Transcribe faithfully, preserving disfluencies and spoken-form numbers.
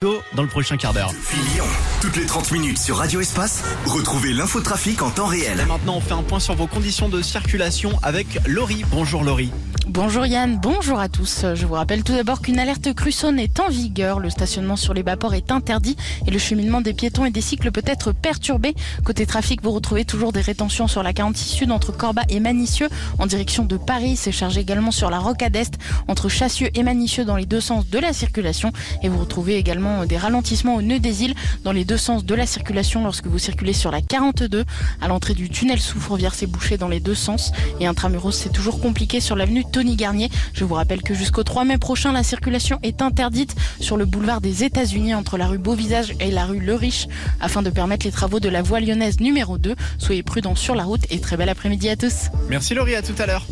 dans le prochain quart d'heure. Lyon, toutes les trente minutes sur Radio Espace, retrouvez l'infotrafic en temps réel. Et maintenant, on fait un point sur vos conditions de circulation avec Laurie. Bonjour Laurie. Bonjour Yann, bonjour à tous. Je vous rappelle tout d'abord qu'une alerte Crussone est en vigueur. Le stationnement sur les bas-ports est interdit et le cheminement des piétons et des cycles peut être perturbé. Côté trafic, vous retrouvez toujours des rétentions sur la quarante-six Sud entre Corba et Manicieux en direction de Paris. C'est chargé également sur la Rocade Est entre Chassieux et Manicieux dans les deux sens de la circulation. Et vous retrouvez également des ralentissements au nœud des îles dans les deux sens de la circulation lorsque vous circulez sur la quarante-deux. À l'entrée du tunnel sous Fourvière, c'est bouché dans les deux sens. Et intramuros, c'est toujours compliqué sur l'avenue Tony Garnier. Je vous rappelle que jusqu'au trois mai prochain, la circulation est interdite sur le boulevard des États-Unis entre la rue Beauvisage et la rue Le Riche afin de permettre les travaux de la voie lyonnaise numéro deux. Soyez prudents sur la route et très bel après-midi à tous. Merci Laurie, à tout à l'heure.